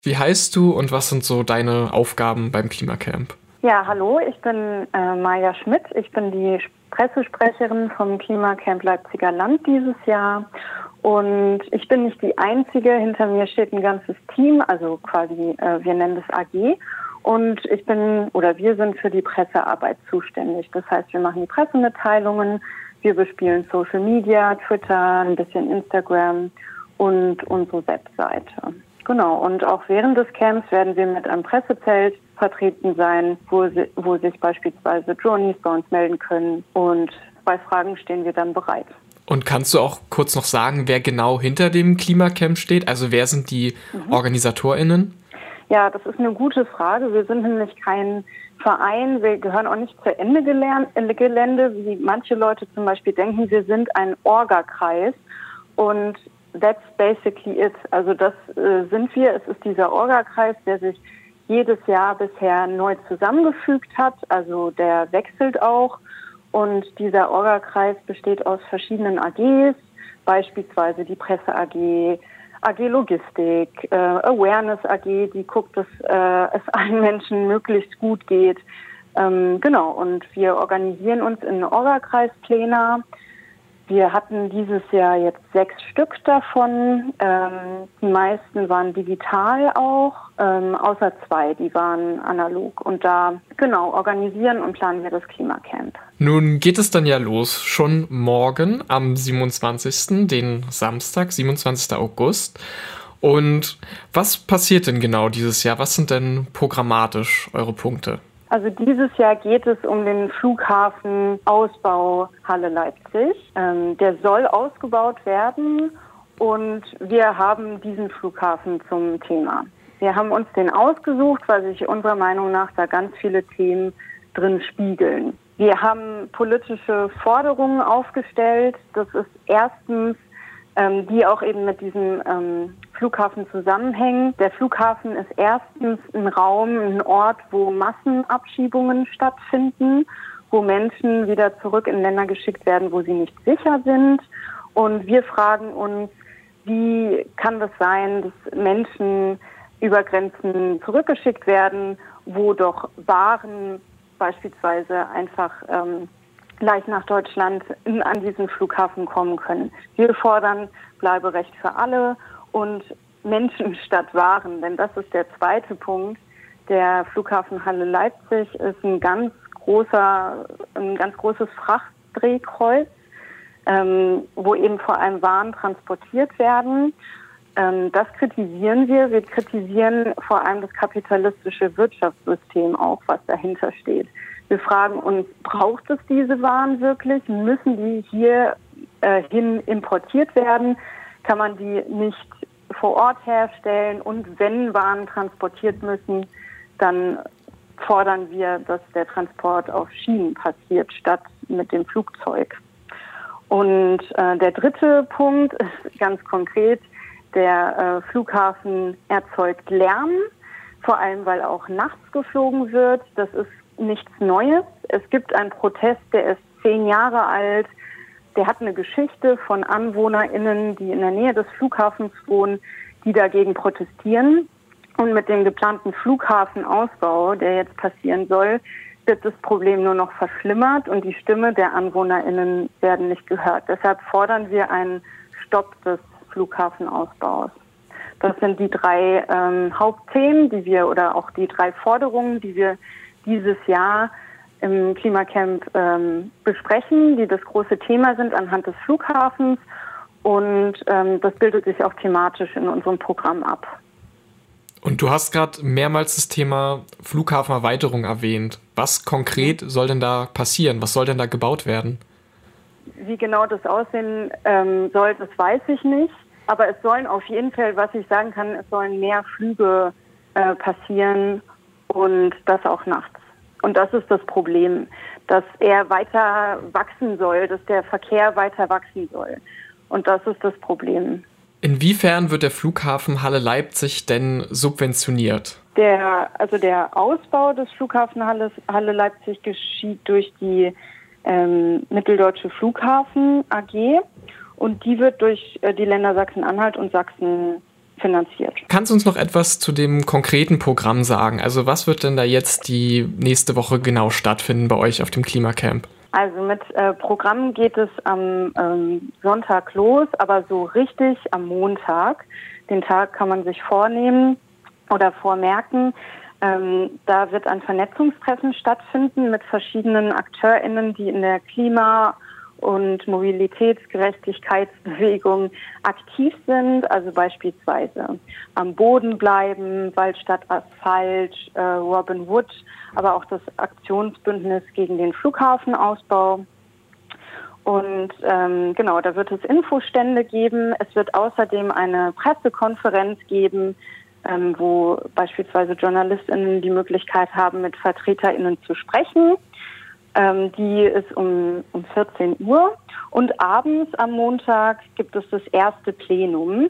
Wie heißt du und was sind so deine Aufgaben beim Klimacamp? Ja, hallo, ich bin Maja Schmidt. Ich bin die Pressesprecherin vom Klimacamp Leipziger Land dieses Jahr. Und ich bin nicht die Einzige. Hinter mir steht ein ganzes Team, also quasi, wir nennen das AG. Und wir sind für die Pressearbeit zuständig. Das heißt, wir machen die Pressemitteilungen, wir bespielen Social Media, Twitter, ein bisschen Instagram und unsere Webseite. Genau, und auch während des Camps werden wir mit einem Pressezelt vertreten sein, wo sich beispielsweise Journeys bei uns melden können, und bei Fragen stehen wir dann bereit. Und kannst du auch kurz noch sagen, wer genau hinter dem Klimacamp steht? Also wer sind die OrganisatorInnen? Ja, das ist eine gute Frage. Wir sind nämlich kein Verein, wir gehören auch nicht zur Ende-Gelände, wie manche Leute zum Beispiel denken. Wir sind ein Orga-Kreis und that's basically it. Also das sind wir. Es ist dieser Orga-Kreis, der sich jedes Jahr bisher neu zusammengefügt hat. Also der wechselt auch. Und dieser Orga-Kreis besteht aus verschiedenen AGs, beispielsweise die Presse AG, AG Logistik, Awareness AG, die guckt, dass es allen Menschen möglichst gut geht. Genau, und wir organisieren uns in Orga-Kreispläne. Wir hatten dieses Jahr jetzt 6 Stück davon. Die meisten waren digital auch, außer 2, die waren analog. Und da, genau, organisieren und planen wir das Klimacamp. Nun geht es dann ja los, schon morgen am 27., den Samstag, 27. August. Und was passiert denn genau dieses Jahr? Was sind denn programmatisch eure Punkte? Also dieses Jahr geht es um den Flughafenausbau Halle Leipzig. Der soll ausgebaut werden und wir haben diesen Flughafen zum Thema. Wir haben uns den ausgesucht, weil sich unserer Meinung nach da ganz viele Themen drin spiegeln. Wir haben politische Forderungen aufgestellt. Das ist erstens, die auch eben mit diesem Flughafen zusammenhängen. Der Flughafen ist erstens ein Raum, ein Ort, wo Massenabschiebungen stattfinden, wo Menschen wieder zurück in Länder geschickt werden, wo sie nicht sicher sind. Und wir fragen uns, wie kann das sein, dass Menschen über Grenzen zurückgeschickt werden, wo doch Waren beispielsweise einfach gleich nach Deutschland an diesen Flughafen kommen können. Wir fordern Bleiberecht für alle und Menschen statt Waren, denn das ist der zweite Punkt. Der Flughafen Halle Leipzig ist ein ganz großes Frachtdrehkreuz, wo eben vor allem Waren transportiert werden. Das kritisieren wir. Wir kritisieren vor allem das kapitalistische Wirtschaftssystem auch, was dahinter steht. Wir fragen uns, braucht es diese Waren wirklich? Müssen die hier hin importiert werden? Kann man die nicht vor Ort herstellen? Und wenn Waren transportiert müssen, dann fordern wir, dass der Transport auf Schienen passiert, statt mit dem Flugzeug. Und der dritte Punkt ist ganz konkret, der Flughafen erzeugt Lärm, vor allem weil auch nachts geflogen wird. Das ist nichts Neues. Es gibt einen Protest, der ist 10 Jahre alt. Der hat eine Geschichte von AnwohnerInnen, die in der Nähe des Flughafens wohnen, die dagegen protestieren. Und mit dem geplanten Flughafenausbau, der jetzt passieren soll, wird das Problem nur noch verschlimmert und die Stimme der AnwohnerInnen werden nicht gehört. Deshalb fordern wir einen Stopp des Flughafenausbaus. Das sind die 3 Hauptthemen, oder auch die 3 Forderungen, die wir dieses Jahr im Klimacamp besprechen, die das große Thema sind anhand des Flughafens, und das bildet sich auch thematisch in unserem Programm ab. Und du hast gerade mehrmals das Thema Flughafenerweiterung erwähnt. Was konkret soll denn da passieren? Was soll denn da gebaut werden? Wie genau das aussehen soll, das weiß ich nicht. Aber es sollen auf jeden Fall, was ich sagen kann, es sollen mehr Flüge passieren und das auch nachts. Und das ist das Problem, dass er weiter wachsen soll, dass der Verkehr weiter wachsen soll. Und das ist das Problem. Inwiefern wird der Flughafen Halle Leipzig denn subventioniert? Der Ausbau des Flughafen Halle Leipzig geschieht durch die Mitteldeutsche Flughafen AG und die wird durch die Länder Sachsen-Anhalt und Sachsen finanziert. Kannst du uns noch etwas zu dem konkreten Programm sagen? Also was wird denn da jetzt die nächste Woche genau stattfinden bei euch auf dem Klimacamp? Also mit Programm geht es am Sonntag los, aber so richtig am Montag. Den Tag kann man sich vornehmen oder vormerken. Da wird ein Vernetzungstreffen stattfinden mit verschiedenen AkteurInnen, die in der Klima- und Mobilitätsgerechtigkeitsbewegung aktiv sind, also beispielsweise am Boden bleiben, Wald statt Asphalt, Robin Wood, aber auch das Aktionsbündnis gegen den Flughafenausbau. Und genau, da wird es Infostände geben. Es wird außerdem eine Pressekonferenz geben, wo beispielsweise JournalistInnen die Möglichkeit haben, mit VertreterInnen zu sprechen. Die ist um 14 Uhr. Und abends am Montag gibt es das erste Plenum.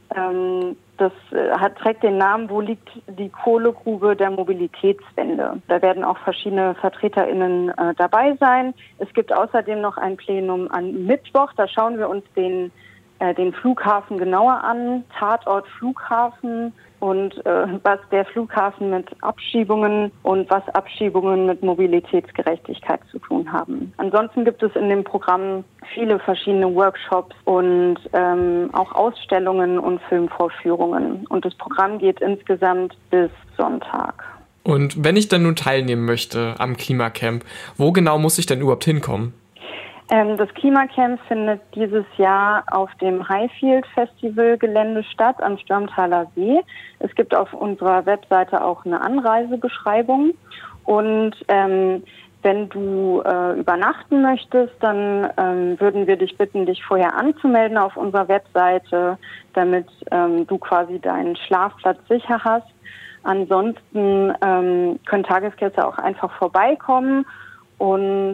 Das trägt den Namen "Wo liegt die Kohlegrube der Mobilitätswende?". Da werden auch verschiedene VertreterInnen dabei sein. Es gibt außerdem noch ein Plenum am Mittwoch. Da schauen wir uns den Flughafen genauer an, Tatort Flughafen und was der Flughafen mit Abschiebungen und was Abschiebungen mit Mobilitätsgerechtigkeit zu tun haben. Ansonsten gibt es in dem Programm viele verschiedene Workshops und auch Ausstellungen und Filmvorführungen. Und das Programm geht insgesamt bis Sonntag. Und wenn ich dann nun teilnehmen möchte am Klimacamp, wo genau muss ich denn überhaupt hinkommen? Das Klimacamp findet dieses Jahr auf dem Highfield Festival Gelände statt am Stürmtaler See. Es gibt auf unserer Webseite auch eine Anreisebeschreibung. Und wenn du übernachten möchtest, dann würden wir dich bitten, dich vorher anzumelden auf unserer Webseite, damit du quasi deinen Schlafplatz sicher hast. Ansonsten können Tagesgäste auch einfach vorbeikommen und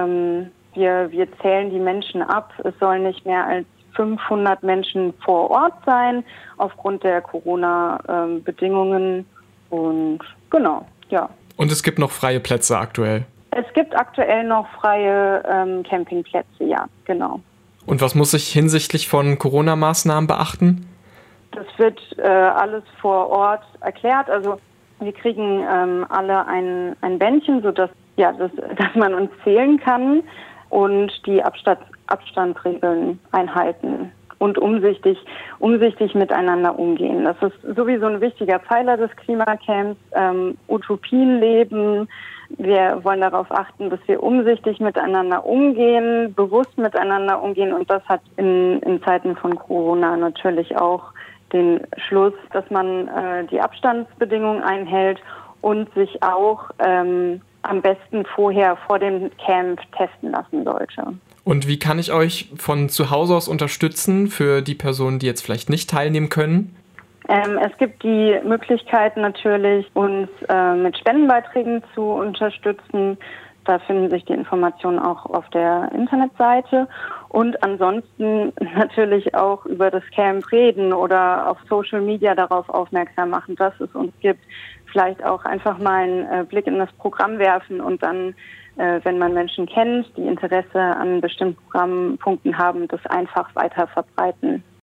wir zählen die Menschen ab. Es sollen nicht mehr als 500 Menschen vor Ort sein, aufgrund der Corona-Bedingungen. Und genau, ja. Und es gibt noch freie Plätze aktuell? Es gibt aktuell noch freie Campingplätze, ja, genau. Und was muss ich hinsichtlich von Corona-Maßnahmen beachten? Das wird alles vor Ort erklärt. Also wir kriegen alle ein Bändchen, sodass dass man uns zählen kann und die Abstandsregeln einhalten und umsichtig miteinander umgehen. Das ist sowieso ein wichtiger Pfeiler des Klimacamps, Utopien leben. Wir wollen darauf achten, dass wir umsichtig miteinander umgehen, bewusst miteinander umgehen, und das hat in Zeiten von Corona natürlich auch den Schluss, dass man die Abstandsbedingungen einhält und sich auch am besten vorher vor dem Camp testen lassen sollte. Und wie kann ich euch von zu Hause aus unterstützen für die Personen, die jetzt vielleicht nicht teilnehmen können? Es gibt die Möglichkeit natürlich, uns mit Spendenbeiträgen zu unterstützen. Da finden sich die Informationen auch auf der Internetseite. Und ansonsten natürlich auch über das Camp reden oder auf Social Media darauf aufmerksam machen, dass es uns gibt. Vielleicht auch einfach mal einen Blick in das Programm werfen und dann, wenn man Menschen kennt, die Interesse an bestimmten Programmpunkten haben, das einfach weiter verbreiten.